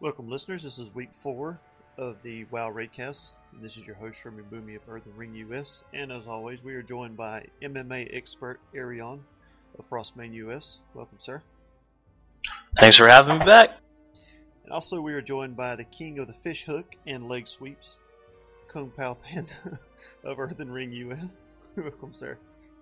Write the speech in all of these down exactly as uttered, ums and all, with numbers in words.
Welcome, listeners. This is week four of the WoW Raidcast. This is your host, Sherman Boomy of Earthen Ring U S. And as always, we are joined by M M A expert Arion of Frostmane U S. Welcome, sir. Thanks for having me back. And also, we are joined by the king of the fish hook and leg sweeps, Kung Pao Panda of Earthen Ring U S. Welcome, sir.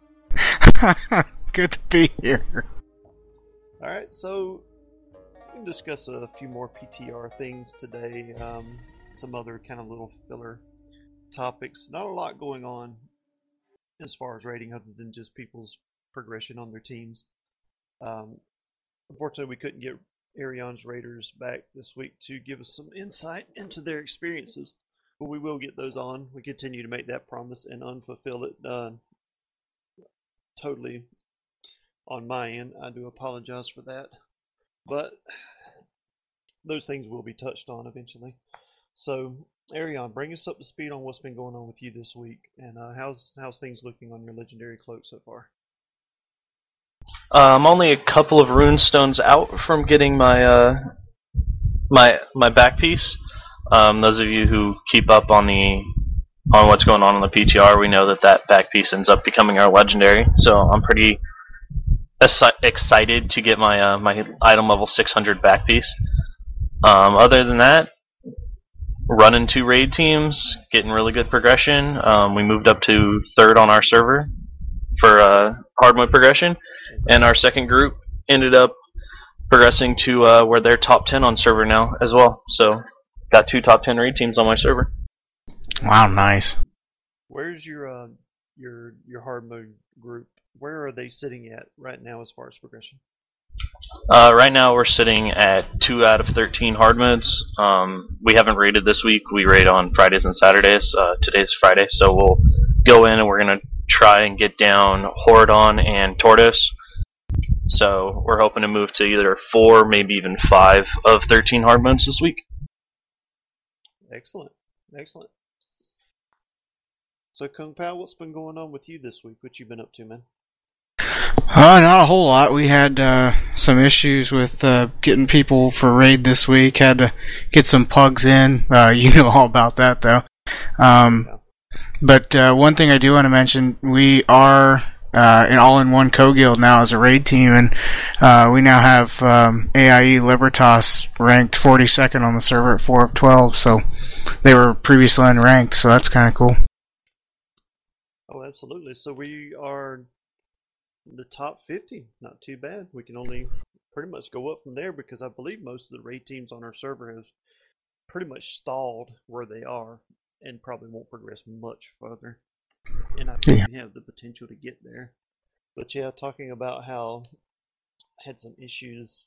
Good to be here. Alright, so we can discuss a few more P T R things today, um, some other kind of little filler topics. Not a lot going on as far as rating other than just people's progression on their teams. Um, unfortunately, we couldn't get Arion's Raiders back this week to give us some insight into their experiences, but we will get those on. We continue to make that promise and unfulfill it uh, totally on my end. I do apologize for that. But those things will be touched on eventually. So, Arion, bring us up to speed on what's been going on with you this week, and uh, how's how's things looking on your legendary cloak so far? Uh, I'm only a couple of rune stones out from getting my uh, my my back piece. Um, those of you who keep up on the on what's going on in the P T R, we know that that back piece ends up becoming our legendary. So I'm pretty excited to get my uh, my item level six hundred back piece. Um, other than that, running two raid teams, getting really good progression. Um, we moved up to third on our server for uh, hard mode progression, and our second group ended up progressing to uh, where they're top ten on server now as well. So got two top ten raid teams on my server. Wow, nice. Where's your uh, your your hard mode group? Where are they sitting at right now as far as progression? Uh, right now we're sitting at two out of thirteen hard modes. Um, we haven't raided this week. We raid on Fridays and Saturdays. Uh, today's Friday, so we'll go in and we're going to try and get down Horadon and Tortoise. So we're hoping to move to either four, maybe even five of thirteen hard modes this week. Excellent. Excellent. So, Kung Pao, what's been going on with you this week? What you been up to, man? Uh, not a whole lot. We had uh, some issues with uh, getting people for raid this week. Had to get some pugs in. Uh, you know all about that, though. Um, Yeah. but uh, one thing I do want to mention, we are uh, an all-in-one co-guild now as a raid team, and uh, we now have um, A I E Libertas ranked forty-second on the server at four of twelve, so they were previously unranked, so that's kind of cool. Oh, absolutely. So we are in the top fifty. Not too bad. We can only pretty much go up from there because I believe most of the raid teams on our server have pretty much stalled where they are and probably won't progress much further. And I think Yeah. we have the potential to get there. But yeah, talking about how I had some issues,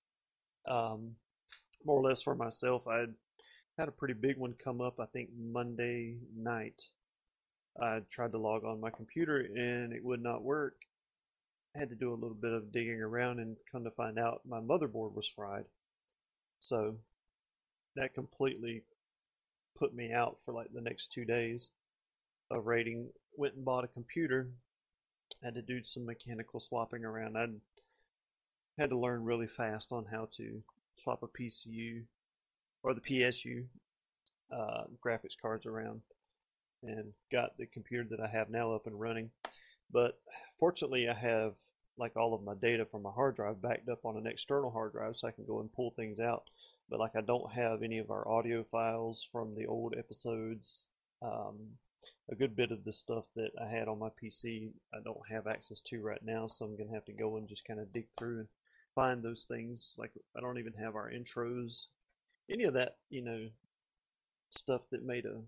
um, more or less for myself. I had a pretty big one come up, I think, Monday night. I tried to log on my computer and it would not work. I had to do a little bit of digging around and come to find out my motherboard was fried. So that completely put me out for like the next two days of raiding. Went and bought a computer. Had to do some mechanical swapping around. I had to learn really fast on how to swap a P C U or the P S U uh, graphics cards around, and got the computer that I have now up and running. But fortunately, I have like all of my data from my hard drive backed up on an external hard drive, so I can go and pull things out. But like I don't have any of our audio files from the old episodes. Um, a good bit of the stuff that I had on my P C, I don't have access to right now, so I'm gonna have to go and just kind of dig through and find those things. Like I don't even have our intros, any of that, you know, stuff that made a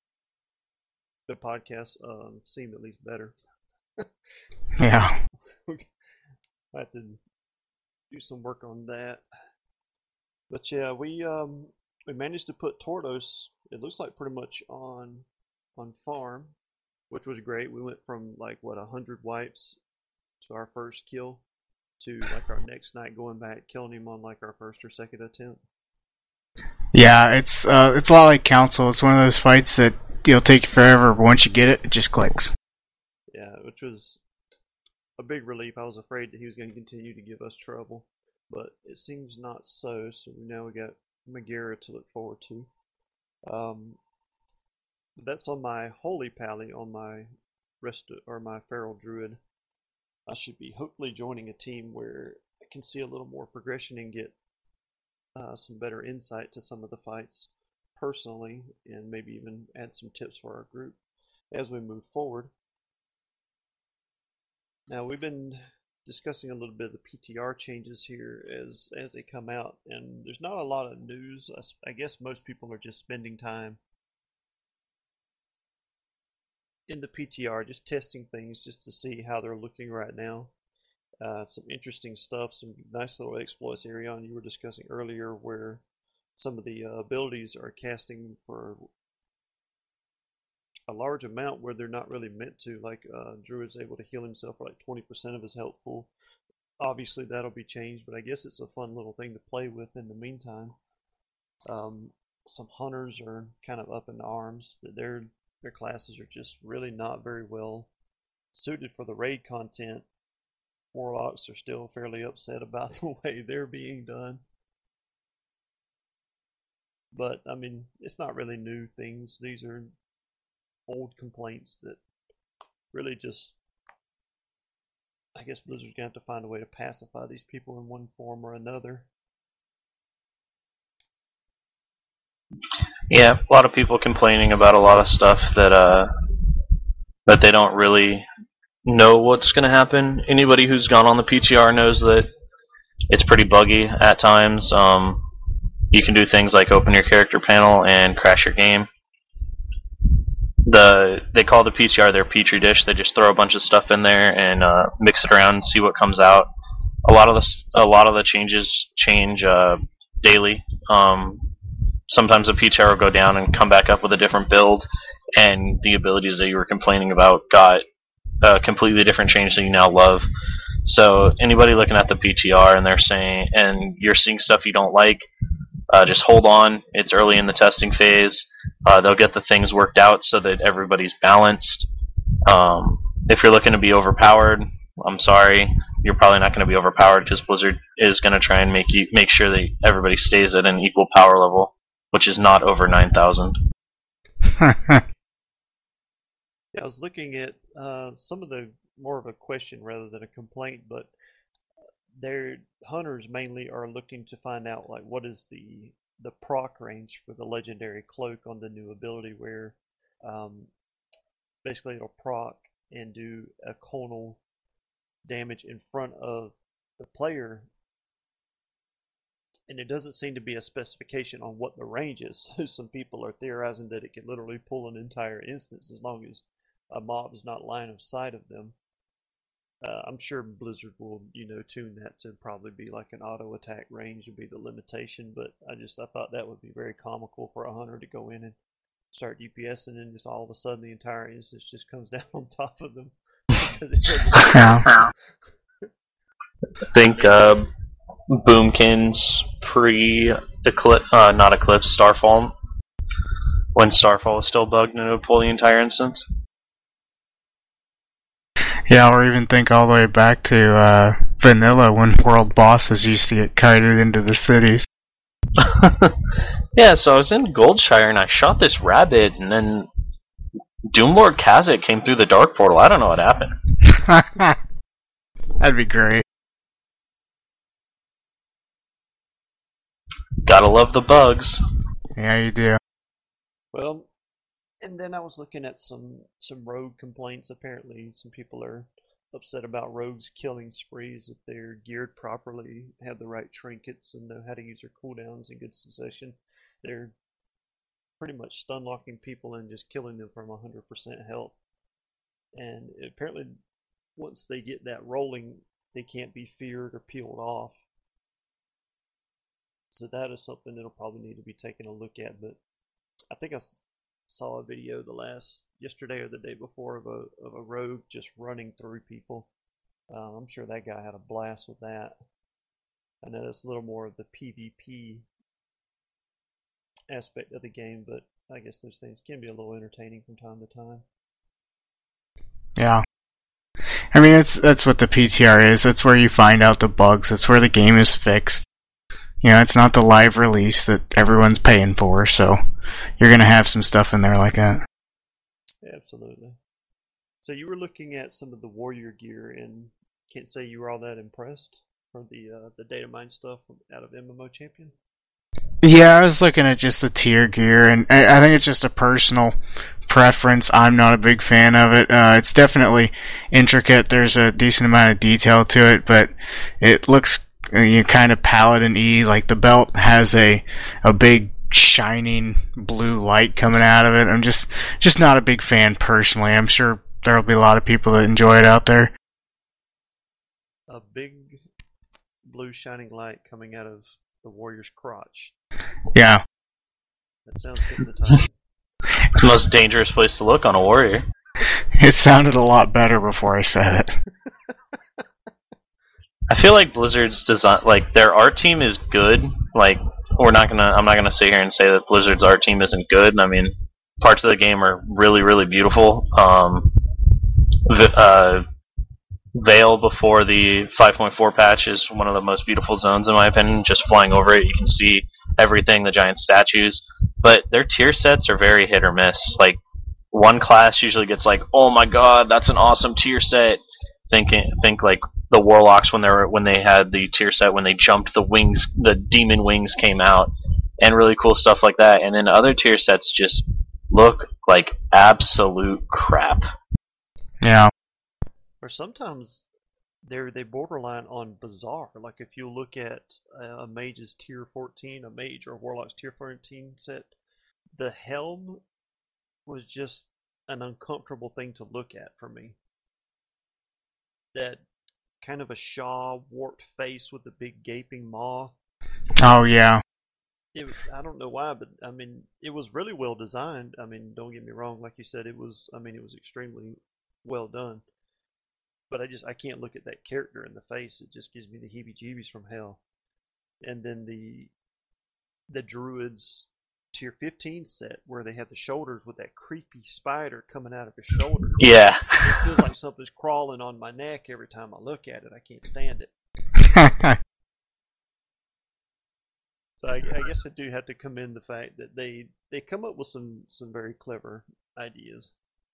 the podcast um, seemed at least better. Yeah. I have to do some work on that. But yeah, we um we managed to put Tortoise, it looks like pretty much on on farm, which was great. We went from like what a hundred wipes to our first kill to like our next night going back killing him on like our first or second attempt. Yeah, it's uh, it's a lot like Council. It's one of those fights that it'll take you forever, but once you get it, it just clicks. Yeah, which was a big relief. I was afraid that he was going to continue to give us trouble, but it seems not so. So now we got Megara to look forward to. Um, that's on my Holy Pally, on my rest or my Feral Druid. I should be hopefully joining a team where I can see a little more progression and get uh, some better insight to some of the fights personally, and maybe even add some tips for our group as we move forward. Now, we've been discussing a little bit of the P T R changes here as as they come out, and there's not a lot of news. I, I guess most people are just spending time in the P T R, just testing things just to see how they're looking right now. Uh, some interesting stuff, some nice little exploits. Arion, you were discussing earlier where some of the uh, abilities are casting for a large amount where they're not really meant to, like uh, Druid's able to heal himself for like twenty percent of his health pool. Obviously that'll be changed, but I guess it's a fun little thing to play with in the meantime. Um, some hunters are kind of up in arms. Their, their classes are just really not very well suited for the raid content. Warlocks are still fairly upset about the way they're being done. But, I mean, it's not really new things. These are old complaints that really just, I guess Blizzard's going to have to find a way to pacify these people in one form or another. Yeah, a lot of people complaining about a lot of stuff that uh that they don't really know what's going to happen. Anybody who's gone on the P T R knows that it's pretty buggy at times. Um, you can do things like open your character panel and crash your game. The they call the P T R their petri dish. They just throw a bunch of stuff in there and uh, mix it around and see what comes out. A lot of the a lot of the changes change uh, daily. Um, sometimes the P T R will go down and come back up with a different build, and the abilities that you were complaining about got a completely different change that you now love. So anybody looking at the P T R and they're saying and you're seeing stuff you don't like, uh, just hold on. It's early in the testing phase. Uh, they'll get the things worked out so that everybody's balanced. Um, if you're looking to be overpowered, I'm sorry, you're probably not going to be overpowered because Blizzard is going to try and make you make sure that everybody stays at an equal power level, which is not over nine thousand. Yeah, I was looking at uh, some of the more of a question rather than a complaint, but their hunters mainly are looking to find out like what is the the proc range for the legendary cloak on the new ability, where um, basically it'll proc and do a conal damage in front of the player, and it doesn't seem to be a specification on what the range is. So some people are theorizing that it can literally pull an entire instance as long as a mob is not line of sight of them. Uh, I'm sure Blizzard will, you know, tune that to probably be like an auto attack range would be the limitation, but I just I thought that would be very comical for a hunter to go in and start DPSing and then just all of a sudden the entire instance just comes down on top of them because it doesn't. Yeah. I think uh, Boomkin's pre Eclipse, uh, not Eclipse, Starfall, when Starfall was still bugged and it would pull the entire instance. Yeah, or even think all the way back to uh, Vanilla when world bosses used to get kited into the cities. Yeah, so I was in Goldshire and I shot this rabbit and then Doomlord Kazakh came through the Dark Portal. I don't know what happened. That'd be great. Gotta love the bugs. Yeah, you do. Well, and then I was looking at some some rogue complaints. Apparently, some people are upset about rogues killing sprees if they're geared properly, have the right trinkets, and know how to use their cooldowns in good succession. They're pretty much stun locking people and just killing them from one hundred percent health. And apparently, once they get that rolling, they can't be feared or peeled off. So that is something that'll probably need to be taken a look at. But I think I saw a video the last yesterday or the day before of a of a rogue just running through people. Uh, I'm sure that guy had a blast with that. I know that's a little more of the PvP aspect of the game, but I guess those things can be a little entertaining from time to time. Yeah. I mean, it's that's what the P T R is. That's where you find out the bugs. That's where the game is fixed. You know, it's not the live release that everyone's paying for, so you're going to have some stuff in there like that. Absolutely. So you were looking at some of the Warrior gear, and can't say you were all that impressed for the uh, the data mine stuff out of M M O Champion? Yeah, I was looking at just the tier gear, and I, I think it's just a personal preference. I'm not a big fan of it. Uh, it's definitely intricate. There's a decent amount of detail to it, but it looks uh, you kind of paladin-y. Like the belt has a a big shining blue light coming out of it. I'm just just not a big fan personally. I'm sure there'll be a lot of people that enjoy it out there. A big blue shining light coming out of the warrior's crotch. Yeah. That sounds hypnotizing. It's the most dangerous place to look on a warrior. It sounded a lot better before I said it. I feel like Blizzard's design, like their art team is good. Like we're not gonna, I'm not gonna sit here and say that Blizzard's art team isn't good. I mean, parts of the game are really, really beautiful. Um, the, uh, Vale before the five point four patch is one of the most beautiful zones in my opinion. Just flying over it, you can see everything, the giant statues. But their tier sets are very hit or miss. Like one class usually gets like, oh my god, that's an awesome tier set. Thinking, think like the Warlocks when they were when they had the tier set when they jumped the wings, the demon wings came out, and really cool stuff like that. And then other tier sets just look like absolute crap. Yeah. Or sometimes they're they borderline on bizarre. Like if you look at a mage's tier fourteen, a mage or a warlock's tier fourteen set, the helm was just an uncomfortable thing to look at for me. That kind of a Shaw warped face with the big gaping maw. Oh yeah. It, I don't know why, but I mean, it was really well designed. I mean, don't get me wrong. Like you said, it was. I mean, it was extremely well done. But I just I can't look at that character in the face. It just gives me the heebie-jeebies from hell. And then the the druids tier fifteen set where they have the shoulders with that creepy spider coming out of his shoulder. Yeah. It feels like something's crawling on my neck every time I look at it. I can't stand it. So I, I guess I do have to commend the fact that they they come up with some some very clever ideas.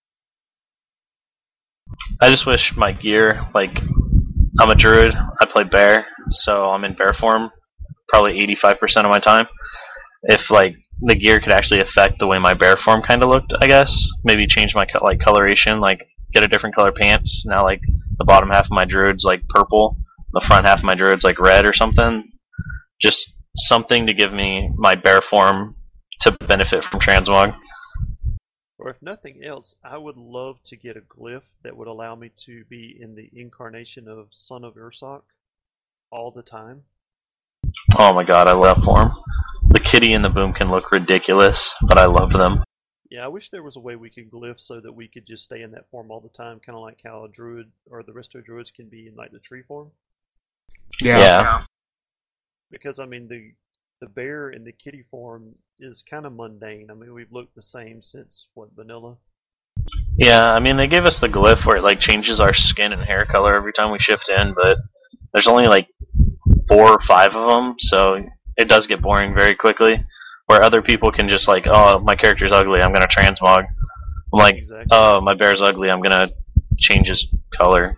I just wish my gear, like, I'm a druid, I play bear, so I'm in bear form probably eighty-five percent of my time. If, like, the gear could actually affect the way my bear form kind of looked, I guess. Maybe change my, like, coloration, like, get a different color pants. Now, like, the bottom half of my druid's, like, purple, the front half of my druid's, like, red or something. Just something to give me my bear form to benefit from transmog. Or if nothing else, I would love to get a glyph that would allow me to be in the incarnation of Son of Ursoc all the time. Oh my god, I love form. The kitty and the boom can look ridiculous, but I love them. Yeah, I wish there was a way we could glyph so that we could just stay in that form all the time, kind of like how a druid or the resto druids can be in like the tree form. Yeah. Yeah. Because I mean the the bear in the kitty form is kind of mundane. I mean we've looked the same since what, vanilla? Yeah, I mean they gave us the glyph where it like changes our skin and hair color every time we shift in, but there's only like four or five of them, so it does get boring very quickly. Where other people can just like, oh, my character's ugly, I'm gonna transmog. I'm like, Exactly. oh, my bear's ugly, I'm gonna change his color.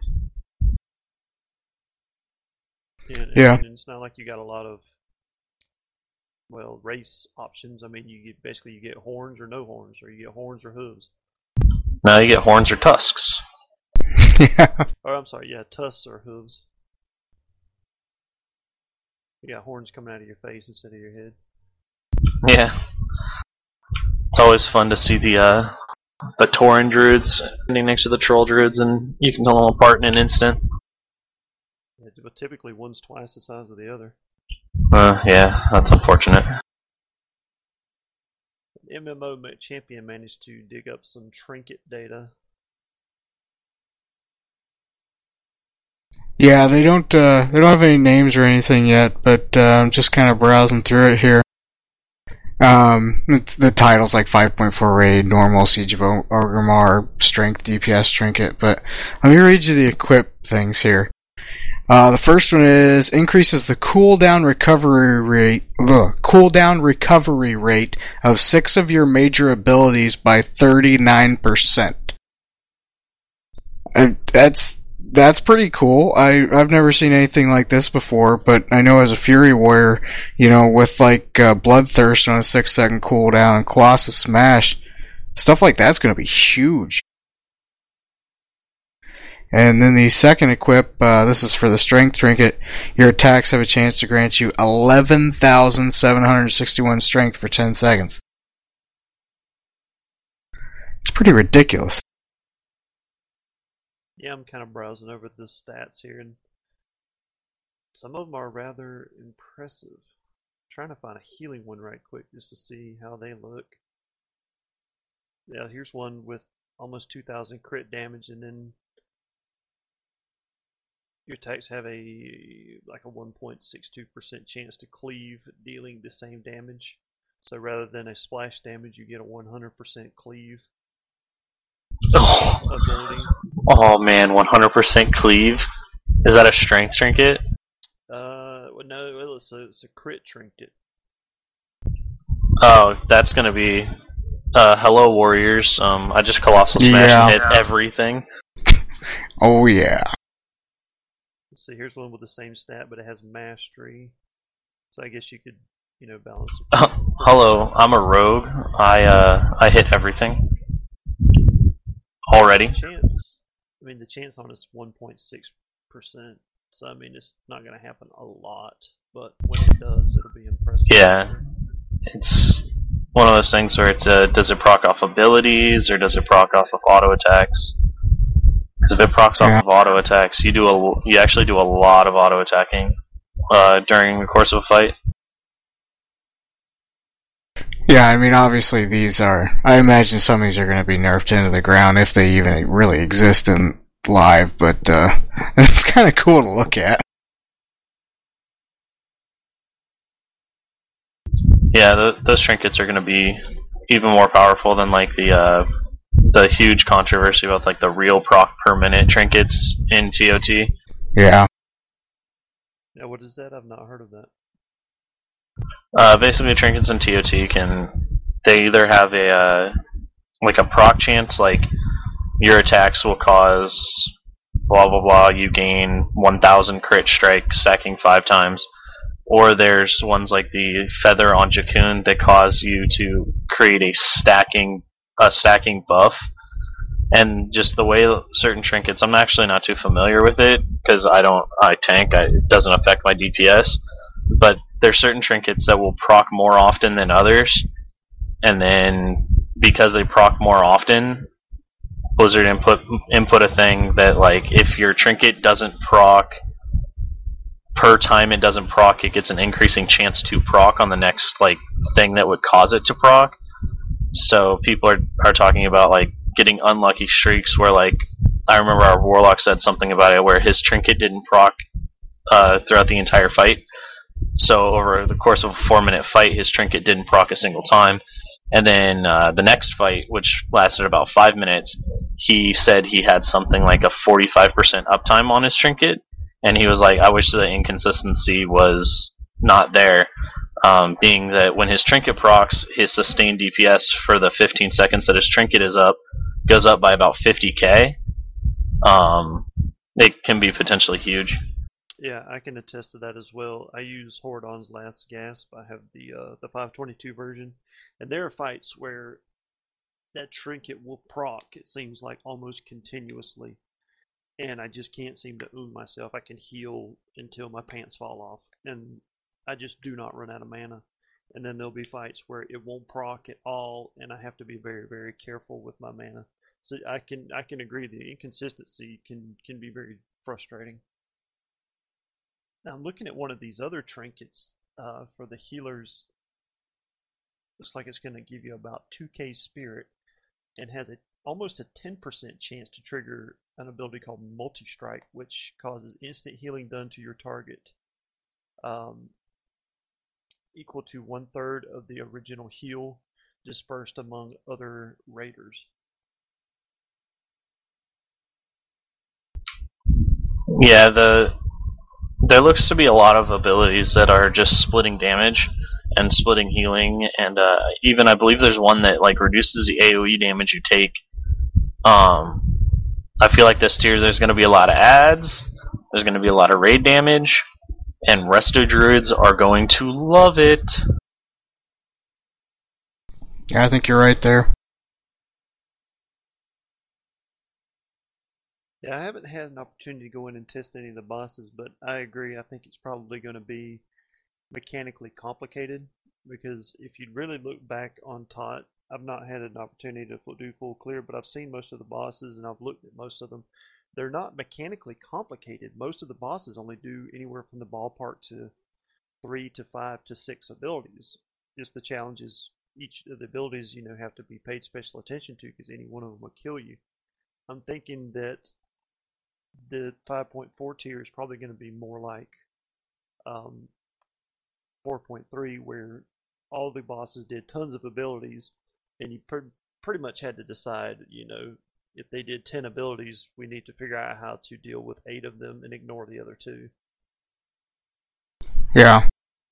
And, Yeah. and it's not like you got a lot of well race options. I mean you get basically you get horns or no horns, or you get horns or hooves. Now you get horns or tusks. Yeah. Or I'm sorry, yeah, tusks or hooves. You got horns coming out of your face instead of your head. Yeah. It's always fun to see the uh, the Tauren druids standing next to the troll druids, and you can tell them apart in an instant. Yeah, but typically one's twice the size of the other. Uh, yeah, that's unfortunate. M M O Champion managed to dig up some trinket data. Yeah, they don't uh, they don't have any names or anything yet, but uh, I'm just kind of browsing through it here. Um, the title's like five point four raid, normal, Siege of Orgrimmar, strength, D P S trinket, but let me read you the equip things here. Uh, the first one is increases the cooldown recovery rate, ugh, cooldown recovery rate of six of your major abilities by thirty-nine percent. And that's that's pretty cool. I I've never seen anything like this before, but I know as a Fury Warrior, you know, with like uh, Bloodthirst on a six second cooldown and Colossus Smash, stuff like that's going to be huge. And then the second equip, uh, this is for the Strength Trinket. Your attacks have a chance to grant you eleven thousand seven hundred sixty-one strength for ten seconds. It's pretty ridiculous. Yeah, I'm kind of browsing over the stats here, and some of them are rather impressive. I'm trying to find a healing one right quick just to see how they look. Yeah, here's one with almost two thousand crit damage, and then your attacks have a like a one point six two percent chance to cleave, dealing the same damage. So rather than a splash damage, you get a one hundred percent cleave Oh, ability. oh man, one hundred percent cleave? Is that a strength trinket? Uh, well, no, well, it's a, it's a crit trinket. Oh, that's gonna be... Uh, hello, Warriors. Um, I just Colossal Smash Yeah. and hit everything. Oh yeah. Let's see, here's one with the same stat, but it has mastery. So I guess you could, you know, balance it. Uh, hello, I'm a rogue. I, uh, I hit everything. Already. Chance. I mean, the chance on it's one point six percent. So I mean, it's not going to happen a lot, but when it does, it'll be impressive. Yeah. It's one of those things where it's, uh, does it proc off abilities, or does it proc off of auto attacks? Because if it procs off Yeah. of auto attacks, you do a, you actually do a lot of auto attacking, uh, during the course of a fight. Yeah, I mean, obviously these are... I imagine some of these are going to be nerfed into the ground if they even really exist in live, but uh, it's kind of cool to look at. Yeah, the, those trinkets are going to be even more powerful than like the uh, the huge controversy about like the real proc per minute trinkets in T O T. Yeah. Yeah, what is that? I've not heard of that. Uh, basically, trinkets in T O T can they either have a uh, like a proc chance, like your attacks will cause blah blah blah. You gain one thousand crit strike, stacking five times. Or there's ones like the Feather on Jakun that cause you to create a stacking a stacking buff. And just the way certain trinkets, I'm actually not too familiar with it because I don't I tank. I, it doesn't affect my D P S. But there's certain trinkets that will proc more often than others, and then because they proc more often, Blizzard input input a thing that like if your trinket doesn't proc per time it doesn't proc, it gets an increasing chance to proc on the next like thing that would cause it to proc. So people are are talking about like getting unlucky streaks where like I remember our Warlock said something about it where his trinket didn't proc uh, throughout the entire fight. So over the course of a four minute fight, his trinket didn't proc a single time. And then uh, the next fight, which lasted about five minutes, he said he had something like a forty-five percent uptime on his trinket. And he was like, I wish the inconsistency was not there. Um, being that when his trinket procs, his sustained D P S for the fifteen seconds that his trinket is up goes up by about fifty K. Um, it can be potentially huge. Yeah, I can attest to that as well. I use Hordon's Last Gasp. I have the uh, the five twenty-two version, and there are fights where that trinket will proc, it seems like, almost continuously, and I just can't seem to own myself. I can heal until my pants fall off, and I just do not run out of mana. And then there'll be fights where it won't proc at all, and I have to be very, very careful with my mana. So I can I can agree the inconsistency can can be very frustrating. Now I'm looking at one of these other trinkets uh, for the healers. Looks like it's going to give you about two K spirit and has a almost a ten percent chance to trigger an ability called Multi-Strike, which causes instant healing done to your target, um, equal to one third of the original heal dispersed among other raiders. Yeah, the there looks to be a lot of abilities that are just splitting damage and splitting healing, and uh, even I believe there's one that like reduces the A O E damage you take. Um, I feel like this tier there's going to be a lot of adds, there's going to be a lot of raid damage, and Resto Druids are going to love it. Yeah, I think you're right there. Yeah, I haven't had an opportunity to go in and test any of the bosses, but I agree. I think it's probably going to be mechanically complicated, because if you really look back on T O T, I've not had an opportunity to do full clear, but I've seen most of the bosses and I've looked at most of them. They're not mechanically complicated. Most of the bosses only do anywhere from the ballpark to three to five to six abilities. Just the challenge is each of the abilities, you know, have to be paid special attention to, because any one of them will kill you. I'm thinking that the five point four tier is probably going to be more like um, four point three, where all the bosses did tons of abilities, and you pr pretty much had to decide, you know, if they did ten abilities, we need to figure out how to deal with eight of them and ignore the other two. Yeah.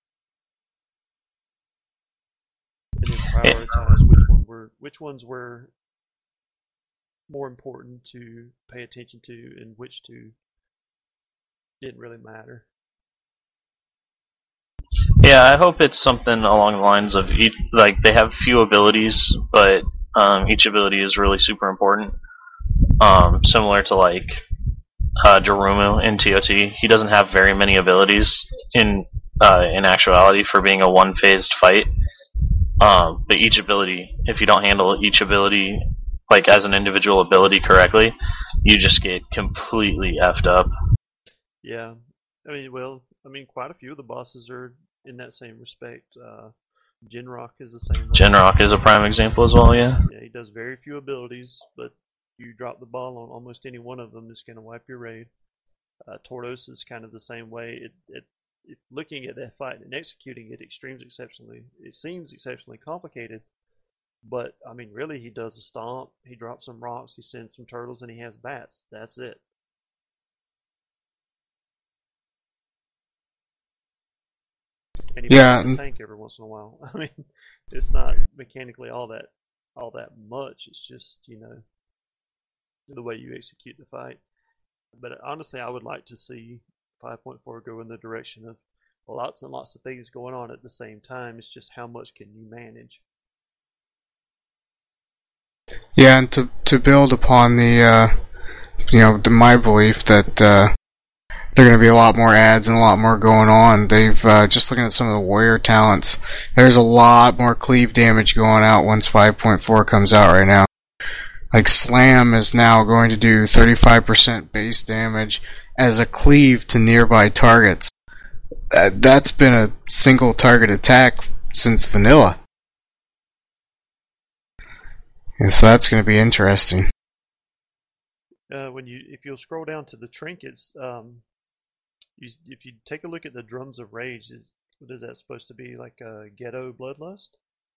And then prioritize which one were which ones were more important to pay attention to and which two didn't really matter. Yeah, I hope it's something along the lines of each, like they have few abilities, but um, each ability is really super important. Um, similar to like uh, Darumu in T O T, he doesn't have very many abilities in uh, in actuality for being a one-phased fight. Um, but each ability, if you don't handle each ability like as an individual ability correctly, you just get completely effed up. Yeah, I mean, well, I mean, quite a few of the bosses are in that same respect. Uh, Jinrock is the same way. Jinrock is a prime example as well, yeah. Yeah, he does very few abilities, but you drop the ball on almost any one of them, it's going to wipe your raid. Uh, Tordos is kind of the same way. It, it, it, looking at that fight and executing it extremes exceptionally, it seems exceptionally complicated. But, I mean, really, he does a stomp, he drops some rocks, he sends some turtles, and he has bats. That's it. And he Yeah. puts a tank every once in a while. I mean, it's not mechanically all that all that much. It's just, you know, the way you execute the fight. But honestly, I would like to see five point four go in the direction of lots and lots of things going on at the same time. It's just how much can you manage. Yeah, and to to build upon the, uh, you know, the, my belief that uh, there are going to be a lot more ads and a lot more going on. They've uh, just looking at some of the warrior talents. There's a lot more cleave damage going out once five point four comes out right now. Like Slam is now going to do thirty-five percent base damage as a cleave to nearby targets. Uh, that's been a single target attack since vanilla. Yeah, so that's going to be interesting. Uh, when you, if you'll scroll down to the trinkets, um, you, if you take a look at the Drums of Rage, is, what is that supposed to be, like a ghetto bloodlust?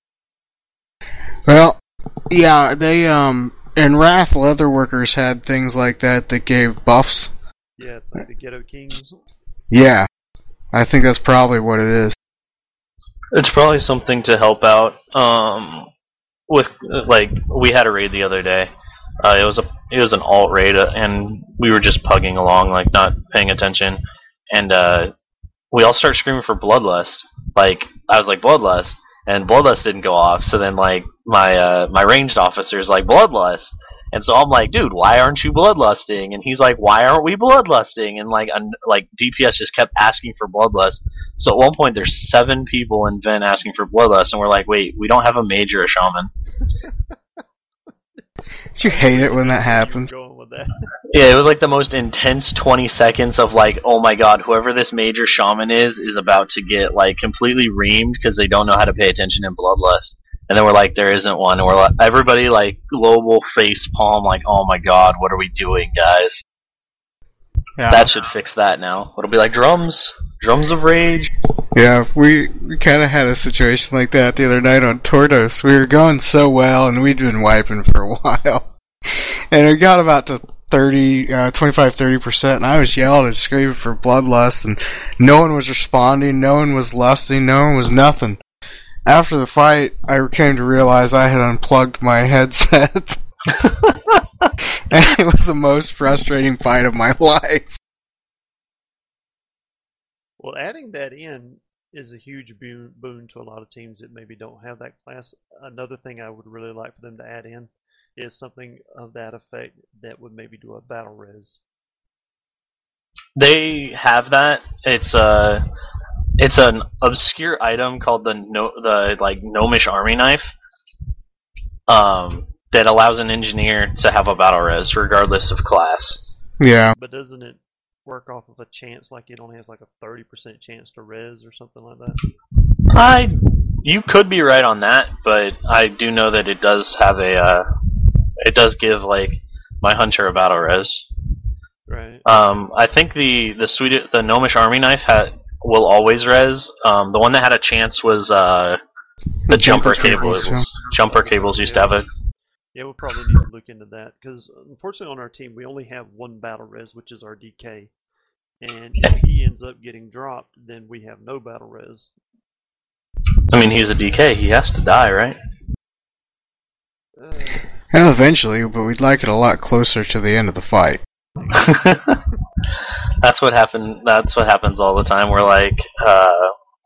Well, yeah, they um in Wrath, Leatherworkers had things like that that gave buffs. Yeah, like the Ghetto Kings. Yeah, I think that's probably what it is. It's probably something to help out. Um, with like we had a raid the other day. Uh, it was a it was an alt raid, uh, and we were just pugging along, like not paying attention, and uh, we all started screaming for Bloodlust. Like I was like Bloodlust, and Bloodlust didn't go off. So then like my uh, my ranged officer's like Bloodlust, and so I'm like, dude, why aren't you bloodlusting? And he's like, why aren't we bloodlusting? And like un- like D P S just kept asking for Bloodlust. So at one point there's seven people in Ven asking for Bloodlust, and we're like, wait, we don't have a mage or a shaman. Don't you hate it when that happens? Going with that. Yeah, it was like the most intense twenty seconds of like, oh my god, whoever this major shaman is is about to get like completely reamed because they don't know how to pay attention in Bloodlust. And then we're like, there isn't one, and we're like, everybody like global face palm, like, oh my god, what are we doing, guys? Yeah. That should fix that now. It'll be like drums, drums of rage. Yeah, we, we kind of had a situation like that the other night on Tordos. We were going so well, and we'd been wiping for a while. And we got about to thirty, uh, twenty-five, thirty percent, and I was yelling and screaming for bloodlust, and no one was responding, no one was lusting, no one was nothing. After the fight, I came to realize I had unplugged my headset. And it was the most frustrating fight of my life. Well, adding that in is a huge boon, boon to a lot of teams that maybe don't have that class. Another thing I would really like for them to add in is something of that effect that would maybe do a battle res. They have that. It's a it's an obscure item called the no, the like gnomish army knife. Um, that allows an engineer to have a battle res regardless of class. Yeah. But doesn't it work off of a chance, like it only has like a thirty percent chance to res or something like that? I you could be right on that, but I do know that it does have a uh, it does give like my hunter a battle res. Right. Um, I think the the Swedish the gnomish army knife had will always res. Um, the one that had a chance was uh, the jumper, jumper cables. cables yeah. Jumper cables used yeah. to have it. Yeah, we'll probably need to look into that, because unfortunately on our team we only have one battle res, which is our D K. And if he ends up getting dropped, then we have no battle res. I mean, he's a D K, he has to die, right? Uh, well, eventually, but we'd like it a lot closer to the end of the fight. That's what happen. That's what happens all the time. We're like, uh,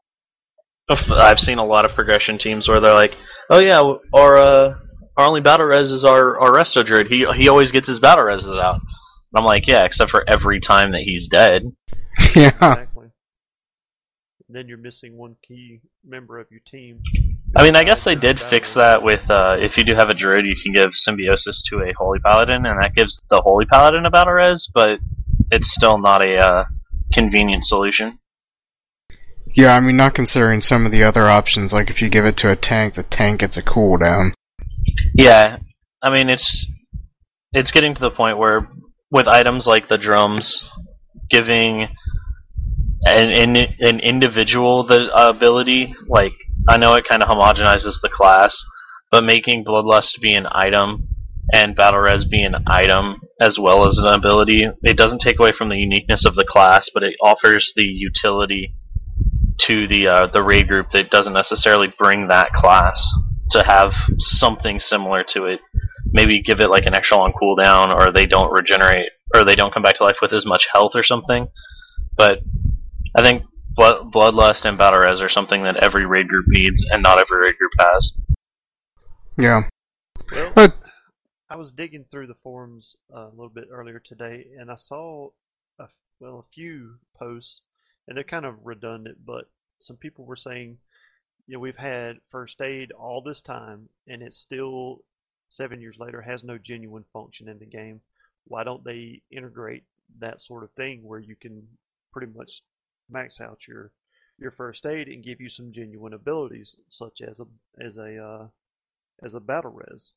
I've seen a lot of progression teams where they're like, oh yeah, our uh, our only battle res is our our resto druid. He he always gets his battle reses out. And I'm like, yeah, except for every time that he's dead. Yeah. Exactly. Then you're missing one key member of your team. I mean, I guess they did fix that with, uh, if you do have a druid, you can give symbiosis to a holy paladin, and that gives the holy paladin a battle res, but it's still not a uh, convenient solution. Yeah, I mean, not considering some of the other options, like if you give it to a tank, the tank gets a cooldown. Yeah, I mean, it's it's getting to the point where, with items like the drums, giving an, an, an individual the ability, like, I know it kind of homogenizes the class, but making Bloodlust be an item and Battle Res be an item as well as an ability, it doesn't take away from the uniqueness of the class, but it offers the utility to the uh, the raid group that doesn't necessarily bring that class to have something similar to it. Maybe give it like an extra long cooldown, or they don't regenerate, or they don't come back to life with as much health or something. But I think Blood, Bloodlust and Battle Res are something that every raid group needs, and not every raid group has. Yeah. Well, but I was digging through the forums uh, a little bit earlier today, and I saw a, well a few posts, and they're kind of redundant, but some people were saying, you know, we've had first aid all this time, and it still, seven years later, has no genuine function in the game. Why don't they integrate that sort of thing where you can pretty much max out your your first aid and give you some genuine abilities, such as a as a uh, as a battle res?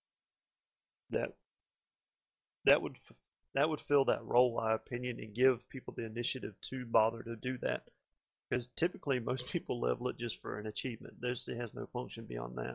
That that would that would fill that role, in my opinion, and give people the initiative to bother to do that. Because typically most people level it just for an achievement. There's, it has no function beyond that.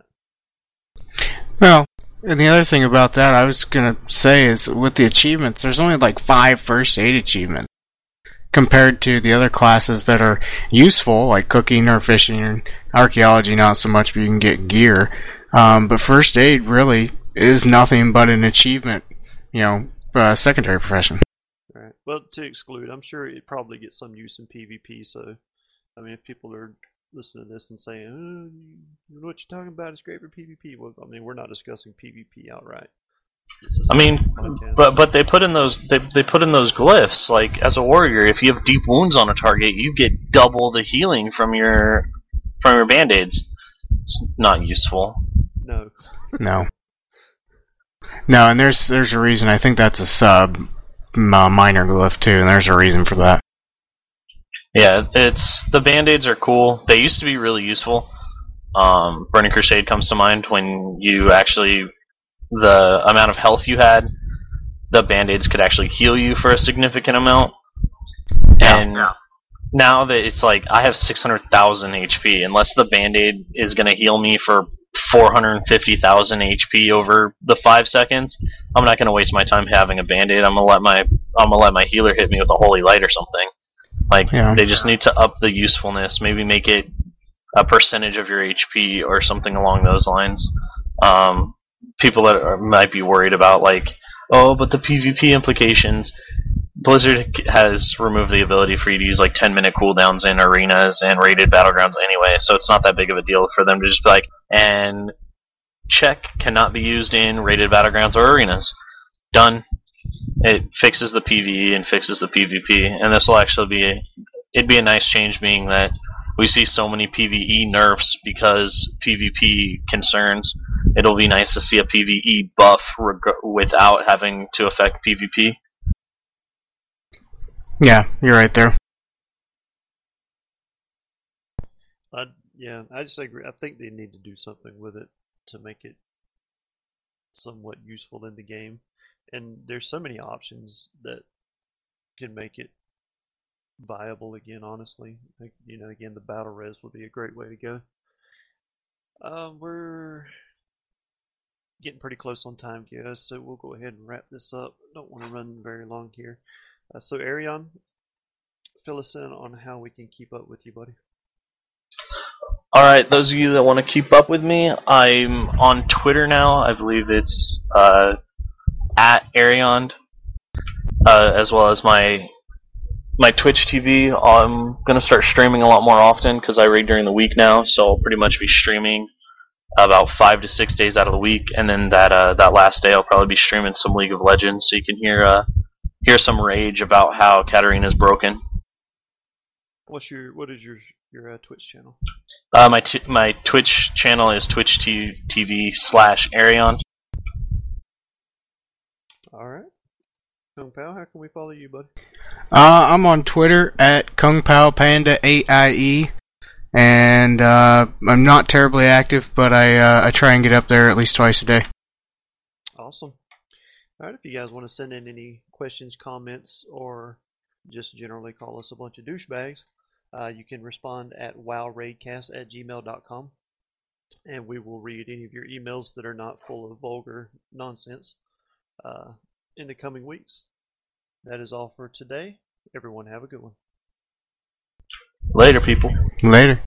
Well, and the other thing about that I was going to say is with the achievements, there's only like five first aid achievements compared to the other classes that are useful, like cooking or fishing or archaeology, not so much, but you can get gear. Um, but first aid really is nothing but an achievement, you know, uh, secondary profession. Right. Well, to exclude, I'm sure it probably gets some use in PvP, so I mean, if people are listening to this and saying, oh, what you're talking about is great for PvP, well, I mean, we're not discussing PvP outright. This is I mean, but but they put in those they they put in those glyphs. Like, as a warrior, if you have deep wounds on a target, you get double the healing from your from your band-aids. It's not useful. No. No. No, and there's there's a reason. I think that's a sub uh, minor glyph too, and there's a reason for that. Yeah, it's the band-aids are cool. They used to be really useful. Um, Burning Crusade comes to mind when you actually, the amount of health you had, the band-aids could actually heal you for a significant amount. And yeah. Now that it's like, I have six hundred thousand H P, unless the band-aid is going to heal me for four hundred fifty thousand H P over the five seconds, I'm not going to waste my time having a band-aid. I'm going to let my I'm going to let my healer hit me with a holy light or something. Like, Yeah. they just need to up the usefulness, maybe make it a percentage of your H P or something along those lines. Um, people that are, might be worried about, like, oh, but the PvP implications. Blizzard has removed the ability for you to use like ten minute cooldowns in arenas and rated battlegrounds anyway, so it's not that big of a deal for them to just be like, and check cannot be used in rated battlegrounds or arenas. Done. It fixes the PvE and fixes the PvP, and this will actually be a, it'd be a nice change, being that we see so many PvE nerfs because PvP concerns. It'll be nice to see a PvE buff reg- without having to affect PvP. Yeah, you're right there. I, yeah, I just agree. I think they need to do something with it to make it somewhat useful in the game. And there's so many options that can make it viable again, honestly. Like, you know, again, the battle res would be a great way to go. Um, we're getting pretty close on time, guys, so we'll go ahead and wrap this up. Don't want to run very long here. Uh, so, Arion, fill us in on how we can keep up with you, buddy. Alright, those of you that want to keep up with me, I'm on Twitter now. I believe it's uh, at Arion, uh, as well as my my Twitch T V. I'm going to start streaming a lot more often because I raid during the week now, so I'll pretty much be streaming about five to six days out of the week, and then that uh, that last day I'll probably be streaming some League of Legends, so you can hear uh, hear some rage about how Katarina's broken. What's your what is your your uh, Twitch channel? Uh, my t- my Twitch channel is Twitch T V slash Arion. All right, Kung Pao, how can we follow you, buddy? Uh, I'm on Twitter at Kung Pao Panda eight I E, and uh, I'm not terribly active, but I uh, I try and get up there at least twice a day. Awesome. All right, if you guys want to send in any questions, comments, or just generally call us a bunch of douchebags, uh, you can respond at wowraidcast at gmail dot com, and we will read any of your emails that are not full of vulgar nonsense uh, in the coming weeks. That is all for today. Everyone have a good one. Later, people. Later.